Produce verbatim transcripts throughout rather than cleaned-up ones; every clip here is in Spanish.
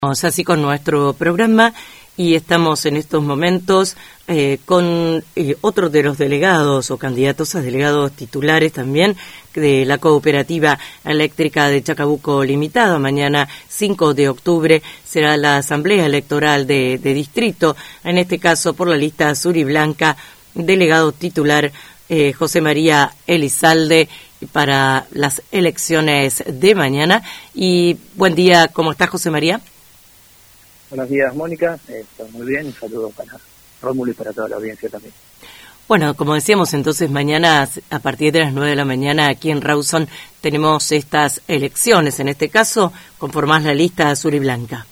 Vamos así con nuestro programa y estamos en estos momentos eh, con eh, otro de los delegados o candidatos a delegados titulares también de la Cooperativa Eléctrica de Chacabuco Limitada. Mañana cinco de octubre será la asamblea electoral de, de distrito, en este caso por la lista azul y blanca, delegado titular eh, José María Elizalde para las elecciones de mañana. Y buen día, ¿cómo estás, José María? Buenos días, Mónica. Eh, estoy muy bien. Un saludo para Rómulo y para toda la audiencia también. Bueno, como decíamos, entonces mañana a partir de las nueve de la mañana aquí en Rawson tenemos estas elecciones. En este caso, conformás la lista azul y blanca.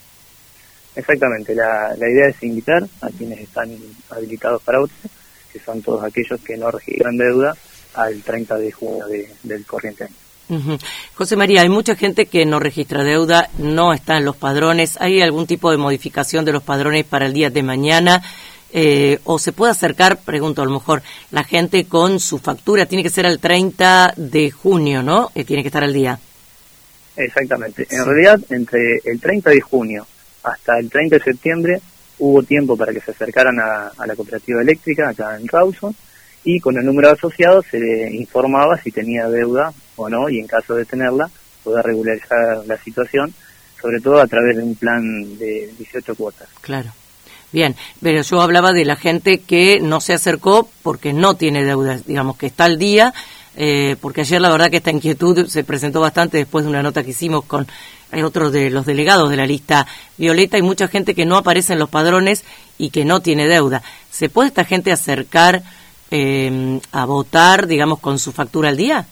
Exactamente. La, la idea es invitar a quienes están habilitados para votar, que son todos aquellos que no registran deuda, al treinta de junio de, del corriente año. Uh-huh. José María, hay mucha gente que no registra deuda, no está en los padrones. ¿Hay algún tipo de modificación de los padrones para el día de mañana? Eh, ¿O se puede acercar, pregunto, a lo mejor, la gente con su factura? Tiene que ser el treinta de junio, ¿no? Eh, tiene que estar al día. Exactamente. En sí. realidad, entre el treinta de junio hasta el treinta de septiembre hubo tiempo para que se acercaran a, a la cooperativa eléctrica acá en Rawson, y con el número de asociados se le informaba si tenía deuda o no, y en caso de tenerla, poder regularizar la situación, sobre todo a través de un plan de dieciocho cuotas. Claro. Bien, pero yo hablaba de la gente que no se acercó porque no tiene deuda, digamos que está al día, eh, porque ayer la verdad que esta inquietud se presentó bastante después de una nota que hicimos con otro de los delegados de la lista violeta. Hay mucha gente que no aparece en los padrones y que no tiene deuda. ¿Se puede esta gente acercar Eh, a votar, digamos, con su factura al día?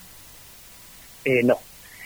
Eh, no.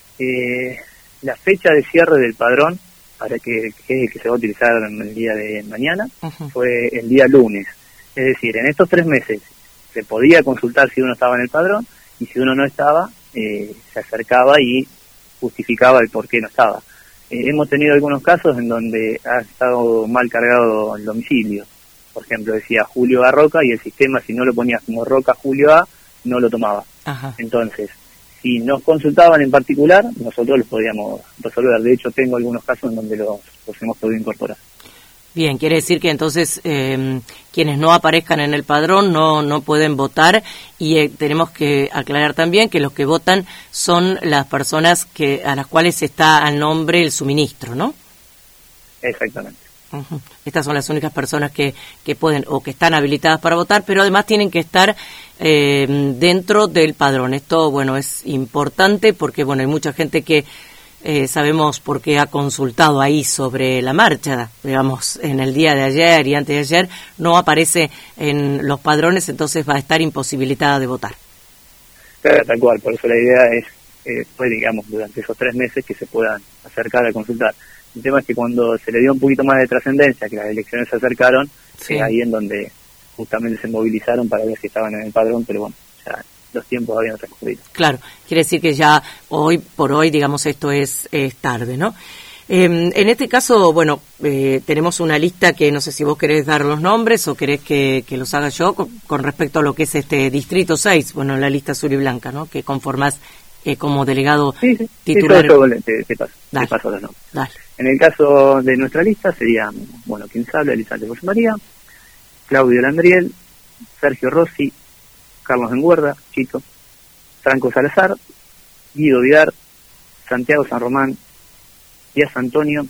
Eh, la fecha de cierre del padrón, para que, que, que se va a utilizar en el día de mañana, uh-huh. fue el día lunes. Es decir, en estos tres meses se podía consultar si uno estaba en el padrón, y si uno no estaba, eh, se acercaba y justificaba el por qué no estaba. Eh, hemos tenido algunos casos en donde ha estado mal cargado el domicilio. Por ejemplo, decía Julio A. Roca, y el sistema, si no lo ponías como Roca Julio A, no lo tomaba. Ajá. Entonces, si nos consultaban en particular, nosotros los podíamos resolver. De hecho, tengo algunos casos en donde los, los hemos podido incorporar. Bien, quiere decir que entonces eh, quienes no aparezcan en el padrón no no pueden votar, y eh, tenemos que aclarar también que los que votan son las personas que a las cuales está al nombre el suministro, ¿no? Exactamente. Uh-huh. Estas son las únicas personas que, que pueden o que están habilitadas para votar, pero además tienen que estar eh, dentro del padrón. Esto, bueno, es importante porque, bueno, hay mucha gente que eh, sabemos por qué ha consultado ahí sobre la marcha, digamos, en el día de ayer y antes de ayer, no aparece en los padrones, entonces va a estar imposibilitada de votar. Claro, tal cual, por eso la idea es, eh, pues, digamos, durante esos tres meses que se puedan acercar a consultar. El tema es que cuando se le dio un poquito más de trascendencia, que las elecciones se acercaron, sí. eh, ahí en donde justamente se movilizaron para ver si estaban en el padrón, pero bueno, ya los tiempos habían transcurrido. Claro, quiere decir que ya hoy por hoy, digamos, esto es, es tarde, ¿no? Eh, en este caso, bueno, eh, tenemos una lista que no sé si vos querés dar los nombres o querés que, que los haga yo con, con respecto a lo que es este Distrito seis, bueno, la lista azul y blanca, ¿no? Que conformás eh, como delegado sí, sí, titular. Sí, todo eso te, te paso, te paso los nombres. Dale. En el caso de nuestra lista serían, bueno, quien se habla, Elizalde José María, Claudio Landriel, Sergio Rossi, Carlos Enguerda, Chito, Franco Salazar, Guido Vidar, Santiago San Román, Díaz Antonio,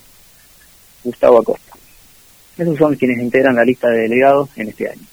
Gustavo Acosta. Esos son quienes integran la lista de delegados en este año.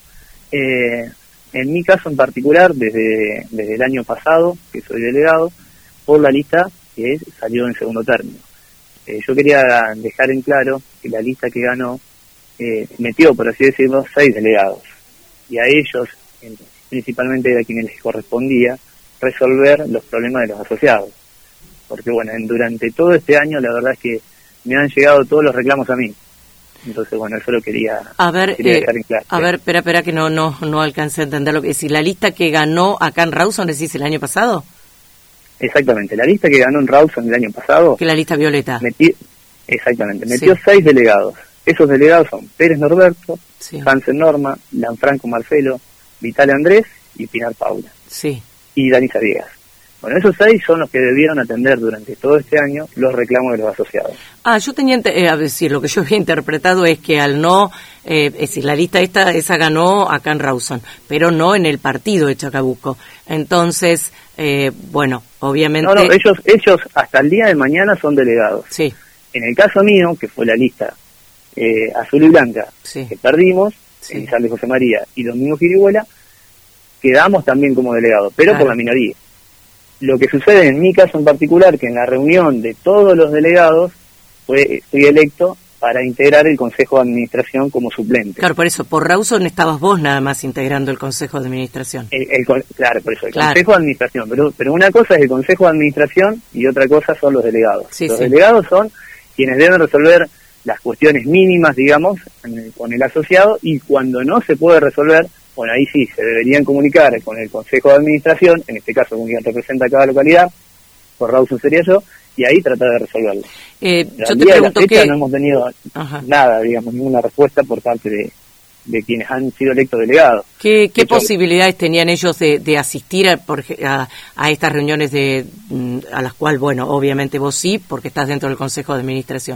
Eh, en mi caso en particular, desde, desde el año pasado, que soy delegado, por la lista que salió en segundo término. Eh, yo quería dejar en claro que la lista que ganó eh, metió, por así decirlo, seis delegados. Y a ellos, principalmente a quienes les correspondía, resolver los problemas de los asociados. Porque, bueno, en, durante todo este año, la verdad es que me han llegado todos los reclamos a mí. Entonces, bueno, eso lo quería, a ver, quería eh, dejar en claro. A ver, espera, espera, que no no no alcancé a entender lo que decís. ¿La lista que ganó acá en Rawson, decís, el año pasado? Exactamente, la lista que ganó en Rawson el año pasado... Que la lista violeta. Metí, exactamente, metió sí. seis delegados. Esos delegados son Pérez Norberto, sí. Hansen Norma, Lanfranco Marcelo, Vital Andrés y Pinar Paula. Sí. Y Danisa Viegas. Bueno, esos seis son los que debieron atender durante todo este año los reclamos de los asociados. Ah, yo tenía, eh, a decir, lo que yo había interpretado es que al no, eh, es decir, la lista esta, esa ganó acá en Rawson, pero no en el partido de Chacabuco. Entonces, eh, bueno, obviamente... No, no, ellos, ellos hasta el día de mañana son delegados. Sí. En el caso mío, que fue la lista eh, azul y blanca, sí. que perdimos, sí. Elizalde José María y Domingo Girihuela, quedamos también como delegados, pero claro. por la minoría. Lo que sucede en mi caso en particular, que en la reunión de todos los delegados, fue, fui electo para integrar el Consejo de Administración como suplente. Claro, por eso, por Rawson estabas vos nada más integrando el Consejo de Administración. El, el, claro, por eso, el claro. Consejo de Administración, pero, pero una cosa es el Consejo de Administración y otra cosa son los delegados. Sí, los sí. delegados son quienes deben resolver las cuestiones mínimas, digamos, en el, con el asociado, y cuando no se puede resolver, bueno, ahí sí, se deberían comunicar con el Consejo de Administración, en este caso con quien representa cada localidad, por Rawson sería yo, y ahí tratar de resolverlo. Eh, yo te día pregunto de la fecha que... no hemos tenido Ajá. nada, digamos, ninguna respuesta por parte de, de quienes han sido electos delegados. ¿Qué, qué hecho, posibilidades tenían ellos de, de asistir a, por, a, a estas reuniones de a las cuales, bueno, obviamente vos sí, porque estás dentro del Consejo de Administración?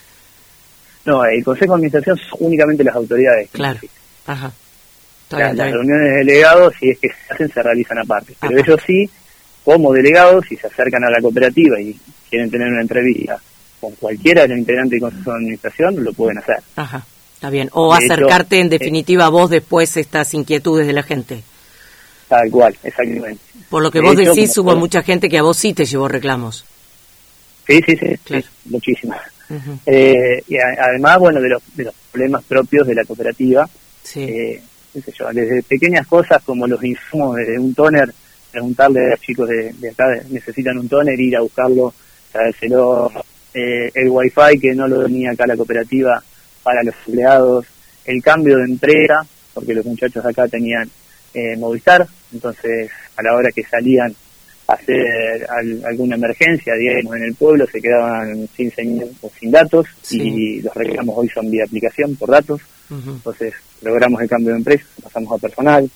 No, el Consejo de Administración son únicamente las autoridades. Claro, ajá. La, bien, las reuniones de delegados, si es que se hacen, se realizan aparte. Pero Ajá. ellos sí, como delegados, si se acercan a la cooperativa y quieren tener una entrevista con cualquiera de los integrantes del Consejo de Administración, lo pueden hacer. Ajá, está bien. O de acercarte, hecho, en definitiva, eh, a vos después estas inquietudes de la gente. Tal cual, exactamente. Por lo que de vos hecho, decís, hubo bueno, mucha gente que a vos sí te llevó reclamos. Sí, sí, sí, claro. sí muchísimas. Uh-huh. Eh, y a, además, bueno, de los, de los problemas propios de la cooperativa, sí. eh, qué sé yo, desde pequeñas cosas como los insumos, desde un tóner, preguntarle a los chicos de, de acá, necesitan un tóner, ir a buscarlo, traérselo, eh, el wifi que no lo tenía acá la cooperativa para los empleados, el cambio de empresa, porque los muchachos acá tenían eh, Movistar, entonces a la hora que salían a hacer al, alguna emergencia, digamos, en el pueblo, se quedaban sin señal o sin datos, sí. y los reclamos hoy son vía aplicación por datos. Uh-huh. Entonces logramos el cambio de empresa, pasamos a personal.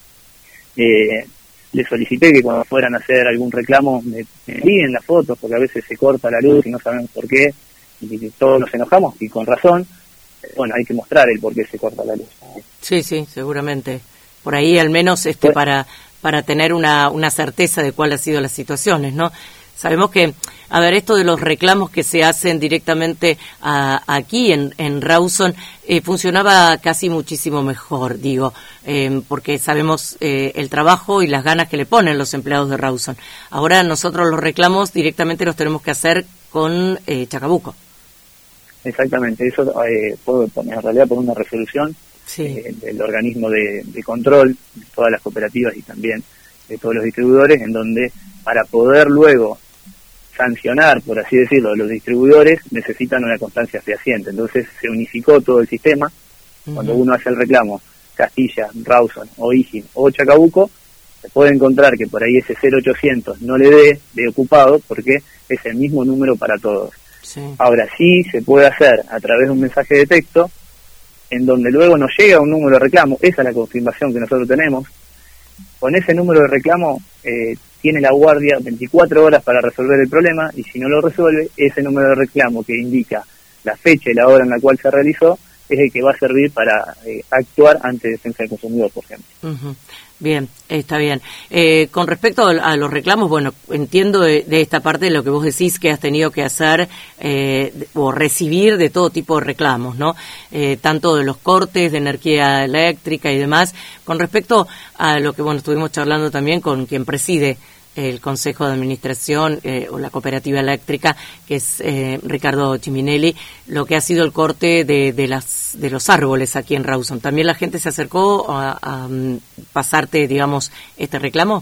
Eh, les solicité que cuando fueran a hacer algún reclamo me, me envíen las fotos, porque a veces se corta la luz y no sabemos por qué, y todos nos enojamos, y con razón. Bueno, hay que mostrar el por qué se corta la luz. Sí, sí, seguramente. Por ahí al menos este pues, para para tener una, una certeza de cuál ha sido las situaciones, ¿no? Sabemos que, a ver, esto de los reclamos que se hacen directamente a, aquí en, en Rawson eh, funcionaba casi muchísimo mejor, digo, eh, porque sabemos eh, el trabajo y las ganas que le ponen los empleados de Rawson. Ahora nosotros los reclamos directamente los tenemos que hacer con eh, Chacabuco. Exactamente, eso eh, puedo poner en realidad por una resolución sí. eh, del organismo de, de control de todas las cooperativas y también de todos los distribuidores, en donde para poder luego sancionar, por así decirlo, a los distribuidores necesitan una constancia fehaciente. Entonces se unificó todo el sistema. Uh-huh. Cuando uno hace el reclamo, Castilla, Rawson, O'Higgins o Chacabuco, se puede encontrar que por ahí ese cero ochocientos no le dé de ocupado porque es el mismo número para todos. Sí. Ahora sí se puede hacer a través de un mensaje de texto en donde luego nos llega un número de reclamo, esa es la confirmación que nosotros tenemos. Con ese número de reclamo eh, tiene la guardia veinticuatro horas para resolver el problema, y si no lo resuelve, ese número de reclamo que indica la fecha y la hora en la cual se realizó es el que va a servir para eh, actuar ante defensa del consumidor, por ejemplo. Uh-huh. Bien, está bien. Eh, con respecto a los reclamos, bueno, entiendo de, de esta parte de lo que vos decís que has tenido que hacer eh, o recibir de todo tipo de reclamos, ¿no? Eh, tanto de los cortes de energía eléctrica y demás. Con respecto a lo que, bueno, estuvimos charlando también con quien preside el Consejo de Administración eh, o la Cooperativa Eléctrica, que es eh, Ricardo Chiminelli, lo que ha sido el corte de, de las de los árboles aquí en Rawson. ¿También la gente se acercó a, a um, pasarte, digamos, este reclamo?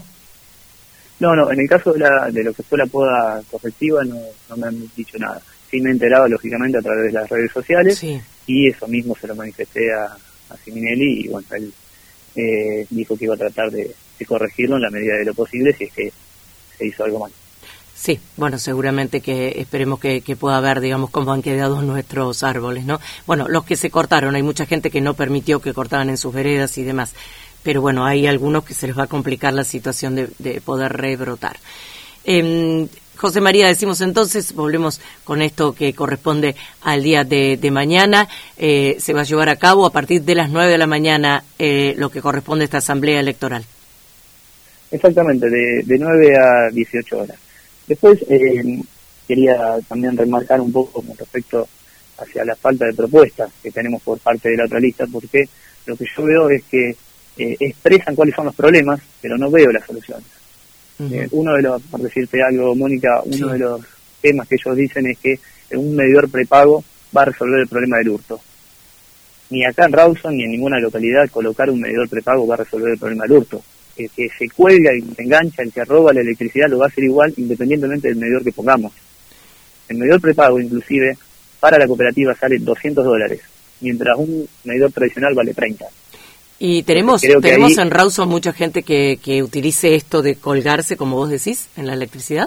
No, no, en el caso de, la, de lo que fue la poda correctiva no, no me han dicho nada. Sí me he enterado, lógicamente, a través de las redes sociales, sí. Y eso mismo se lo manifesté a, a Chiminelli, y bueno, él eh, dijo que iba a tratar de, de corregirlo en la medida de lo posible si es que se hizo algo mal. Sí, bueno, seguramente que esperemos que, que pueda ver, digamos, cómo han quedado nuestros árboles, ¿no? Bueno, los que se cortaron, hay mucha gente que no permitió que cortaran en sus veredas y demás, pero bueno, hay algunos que se les va a complicar la situación de, de poder rebrotar. Eh, José María, decimos entonces, volvemos con esto que corresponde al día de, de mañana. Eh, se va a llevar a cabo a partir de las nueve de la mañana eh, lo que corresponde a esta asamblea electoral. Exactamente, de, de nueve a dieciocho horas. Después eh, quería también remarcar un poco con respecto hacia la falta de propuestas que tenemos por parte de la otra lista, porque lo que yo veo es que eh, expresan cuáles son los problemas, pero no veo las soluciones. Uh-huh. Eh, uno de los, por decirte algo, Mónica, uno sí. de los temas que ellos dicen es que un medidor prepago va a resolver el problema del hurto. Ni acá en Rawson ni en ninguna localidad colocar un medidor prepago va a resolver el problema del hurto. El que se cuelga y se engancha, el que roba la electricidad lo va a hacer igual independientemente del medidor que pongamos. El medidor prepago inclusive para la cooperativa sale doscientos dólares, mientras un medidor tradicional vale treinta. Y tenemos tenemos ahí, en Rawson mucha gente que, que utilice esto de colgarse, como vos decís, en la electricidad.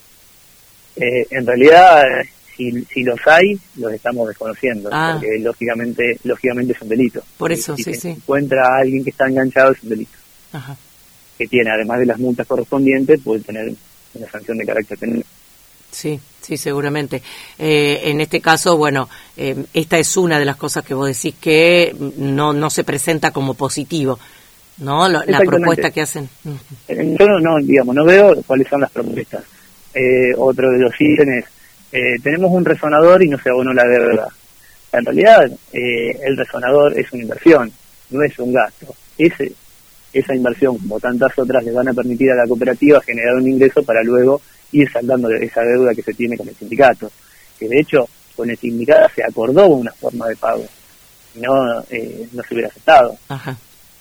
Eh, en realidad, si, si los hay, los estamos desconociendo, ah. porque lógicamente lógicamente es un delito. Por eso, si sí, se sí. encuentra a alguien que está enganchado, es un delito. Ajá. Que tiene, además de las multas correspondientes, puede tener una sanción de carácter penal. Sí, sí, seguramente. Eh, en este caso, bueno, eh, esta es una de las cosas que vos decís que no no se presenta como positivo, ¿no? Lo, la propuesta que hacen. Yo no, no, digamos, no veo cuáles son las propuestas. Eh, otro de los ítems, eh, tenemos un resonador y no se abonó la deuda. En realidad, eh, el resonador es una inversión, no es un gasto. Ese, esa inversión, como tantas otras, le van a permitir a la cooperativa generar un ingreso para luego ir saldando esa deuda que se tiene con el sindicato, que de hecho con el sindicato se acordó una forma de pago, no eh, no se hubiera aceptado. Ajá.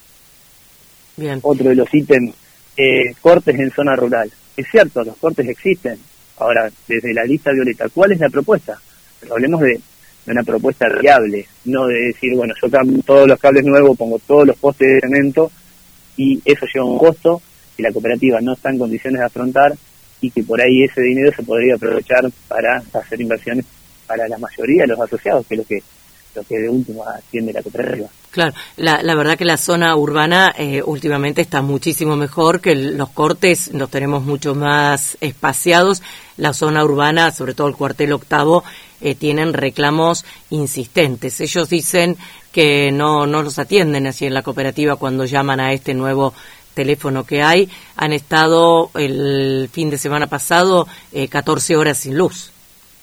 Bien. Otro de los ítems, eh, cortes en zona rural. Es cierto, los cortes existen. Ahora, desde la lista violeta, ¿cuál es la propuesta? Pero hablemos de, de una propuesta viable, no de decir, bueno, yo cambio todos los cables nuevos, pongo todos los postes de cemento y eso lleva un costo que la cooperativa no está en condiciones de afrontar, y que por ahí ese dinero se podría aprovechar para hacer inversiones para la mayoría de los asociados, que es lo que lo que de último atiende la cooperativa. Claro, la, la verdad que la zona urbana eh, últimamente está muchísimo mejor, que los cortes los tenemos mucho más espaciados. La zona urbana, sobre todo el cuartel octavo, eh, tienen reclamos insistentes. Ellos dicen que no, no los atienden así en la cooperativa cuando llaman a este nuevo teléfono que hay. Han estado el fin de semana pasado eh, catorce horas sin luz,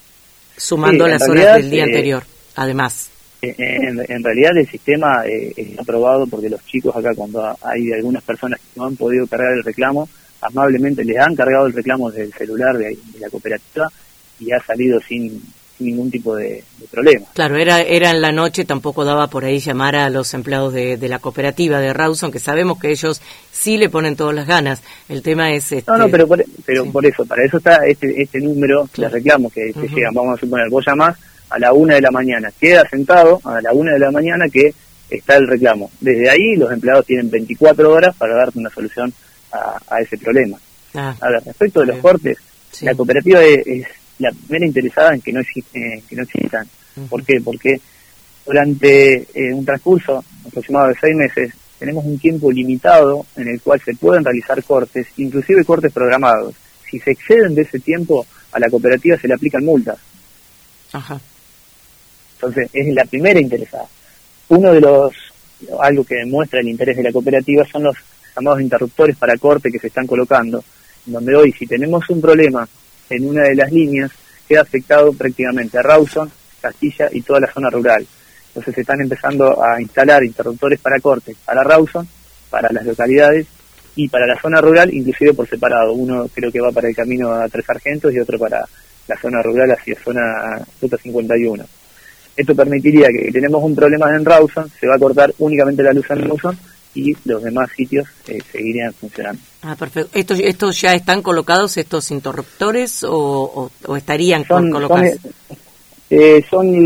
sumando sí, las realidad, horas del día eh, anterior, además. En, en realidad el sistema eh, está aprobado porque los chicos acá, cuando hay algunas personas que no han podido cargar el reclamo, amablemente les han cargado el reclamo desde el celular de, de la cooperativa y ha salido sin ningún tipo de, de problema. Claro, era era en la noche, tampoco daba por ahí llamar a los empleados de, de la cooperativa de Rawson, que sabemos que ellos sí le ponen todas las ganas. El tema es este... No, no, pero por, pero sí. por eso, para eso está este este número claro. de reclamos que uh-huh. te llegan. Vamos a suponer, vos llamás a la una de la mañana, queda sentado a la una de la mañana que está el reclamo. Desde ahí los empleados tienen veinticuatro horas para darte una solución a, a ese problema. Ah. A ver, respecto de los sí. cortes, sí. la cooperativa es, es la primera interesada en que no, eh, que no existan. Uh-huh. ¿Por qué? Porque durante eh, un transcurso aproximado de seis meses tenemos un tiempo limitado en el cual se pueden realizar cortes, inclusive cortes programados. Si se exceden de ese tiempo, a la cooperativa se le aplican multas. Ajá. Entonces, es la primera interesada. Uno de los, algo que demuestra el interés de la cooperativa son los llamados interruptores para corte que se están colocando, donde hoy, si tenemos un problema en una de las líneas, queda afectado prácticamente a Rawson, Castilla y toda la zona rural. Entonces se están empezando a instalar interruptores para corte para Rawson, para las localidades y para la zona rural, inclusive por separado. Uno creo que va para el camino a Tres Sargentos y otro para la zona rural hacia zona Ruta cincuenta y uno. Esto permitiría que si tenemos un problema en Rawson, se va a cortar únicamente la luz en Rawson y los demás sitios eh, seguirían funcionando. Ah, perfecto. ¿Estos, estos ya están colocados, estos interruptores, o, o, o estarían son, colocados? Son, eh,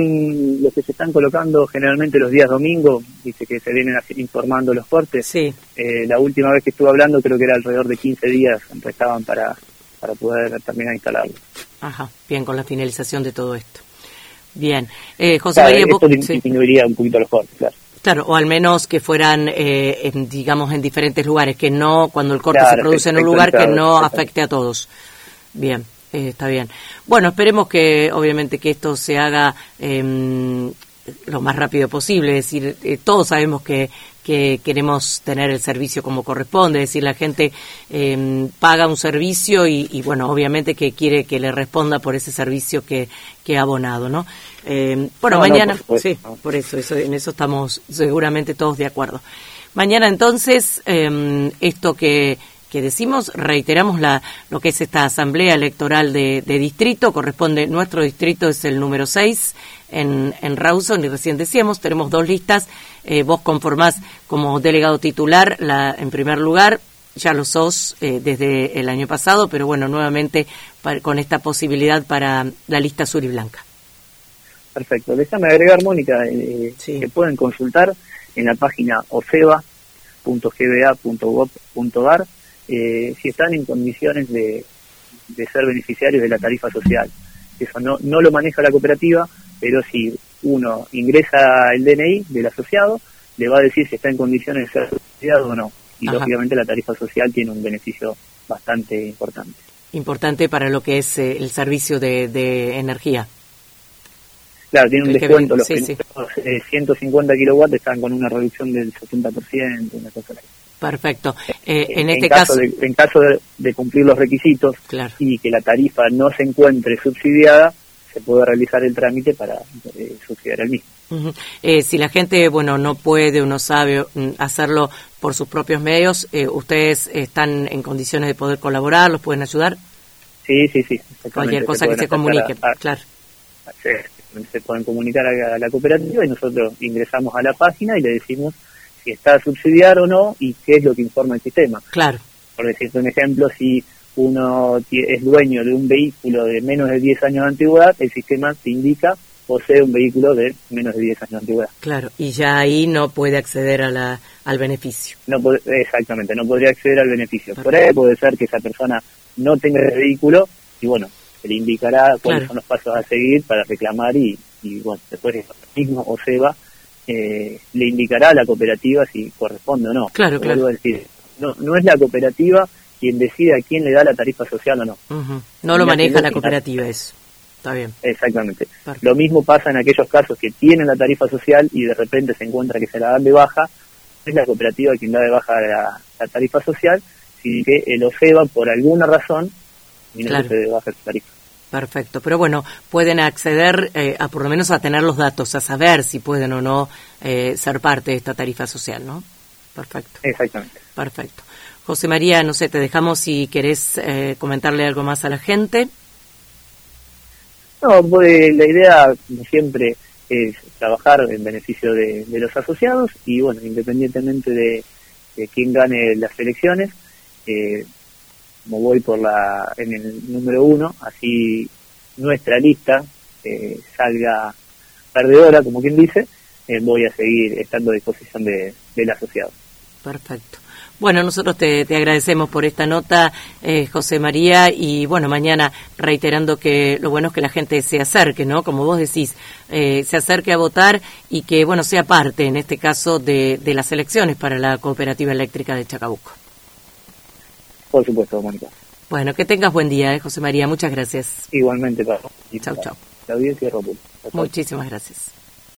son los que se están colocando generalmente los días domingos, dice que se vienen así informando los cortes. Sí. Eh, la última vez que estuve hablando creo que era alrededor de quince días restaban para, para poder terminar de instalarlo. Ajá, bien, con la finalización de todo esto. Bien. Eh, José claro, María... Esto disminuiría sí. un poquito los cortes, claro. Claro, o al menos que fueran, eh, en, digamos, en diferentes lugares, que no, cuando el corte claro, se produce en un lugar, que no afecte a todos. Bien, eh, está bien. Bueno, esperemos que obviamente que esto se haga eh, lo más rápido posible, es decir, eh, todos sabemos que que queremos tener el servicio como corresponde, es decir, la gente eh, paga un servicio y, y, bueno, obviamente que quiere que le responda por ese servicio que, que ha abonado, ¿no? Eh, bueno, no, mañana, no, por sí, por eso, eso, en eso estamos seguramente todos de acuerdo. Mañana, entonces, eh, esto que, que decimos, reiteramos la, lo que es esta asamblea electoral de, de distrito, corresponde, nuestro distrito es el número seis, en, en Rawson, y recién decíamos, tenemos dos listas, eh, vos conformás como delegado titular, la, en primer lugar, ya lo sos eh, desde el año pasado, pero bueno, nuevamente para, con esta posibilidad para la lista azul y blanca. Perfecto, déjame agregar, Mónica, eh, sí. que pueden consultar en la página oceba punto g b a punto gov punto a r eh, si están en condiciones de, de ser beneficiarios de la tarifa social. Eso no, no lo maneja la cooperativa, pero si uno ingresa el D N I del asociado, le va a decir si está en condiciones de ser asociado o no. Y Ajá. lógicamente la tarifa social tiene un beneficio bastante importante. Importante para lo que es eh, el servicio de, de energía. Claro, tiene un el descuento, los sí, sí. Eh, ciento cincuenta kilowatts están con una reducción del setenta por ciento, una cosa así. Perfecto. Eh, en, en este en caso, caso de, en caso de, de cumplir los requisitos claro. y que la tarifa no se encuentre subsidiada, se puede realizar el trámite para eh, subsidiar el mismo. Uh-huh. Eh, si la gente, bueno, no puede o no sabe hacerlo por sus propios medios, eh, ¿ustedes están en condiciones de poder colaborar? ¿Los pueden ayudar? Sí, sí, sí. Cualquier cosa que se comunique, a, a, claro. Sí, se pueden comunicar a, a la cooperativa y nosotros ingresamos a la página y le decimos si está subsidiado o no y qué es lo que informa el sistema. Claro. Por decirte un ejemplo, si uno es dueño de un vehículo de menos de diez años de antigüedad, el sistema te indica posee un vehículo de menos de diez años de antigüedad. Claro, y ya ahí no puede acceder a la, al beneficio. No puede, exactamente, no podría acceder al beneficio. Perfecto. Por ahí puede ser que esa persona no tenga el vehículo y bueno, se le indicará cuáles claro. son los pasos a seguir para reclamar y, y bueno, después el mismo OCEBA eh, le indicará a la cooperativa si corresponde o no. Claro, Pero claro. Decir, no, no es la cooperativa quien decide a quién le da la tarifa social o no. Uh-huh. No lo maneja la cooperativa, eso. Está bien. Exactamente. Perfecto. Lo mismo pasa en aquellos casos que tienen la tarifa social y de repente se encuentra que se la dan de baja. Es la cooperativa quien da de baja la, la tarifa social, sino que el OCEBA, por alguna razón, y no claro. se de baja esa tarifa. Perfecto, pero bueno, pueden acceder eh, a por lo menos a tener los datos, a saber si pueden o no eh, ser parte de esta tarifa social, ¿no? Perfecto. Exactamente. Perfecto. José María, no sé, te dejamos si querés eh, comentarle algo más a la gente. No, pues la idea, como siempre, es trabajar en beneficio de, de los asociados y, bueno, independientemente de, de quién gane las elecciones, eh, como voy por la en el número uno, así nuestra lista eh, salga perdedora, como quien dice, eh, voy a seguir estando a disposición de, del asociado. Perfecto. Bueno, nosotros te, te agradecemos por esta nota, eh, José María, y bueno, mañana reiterando que lo bueno es que la gente se acerque, ¿no? Como vos decís, eh, se acerque a votar y que, bueno, sea parte, en este caso, de, de las elecciones para la Cooperativa Eléctrica de Chacabuco. Por supuesto, Mónica. Bueno, que tengas buen día, ¿eh, José María? Muchas gracias. Igualmente, Pablo. Chau, chau. La audiencia de Rómulo. Muchísimas gracias.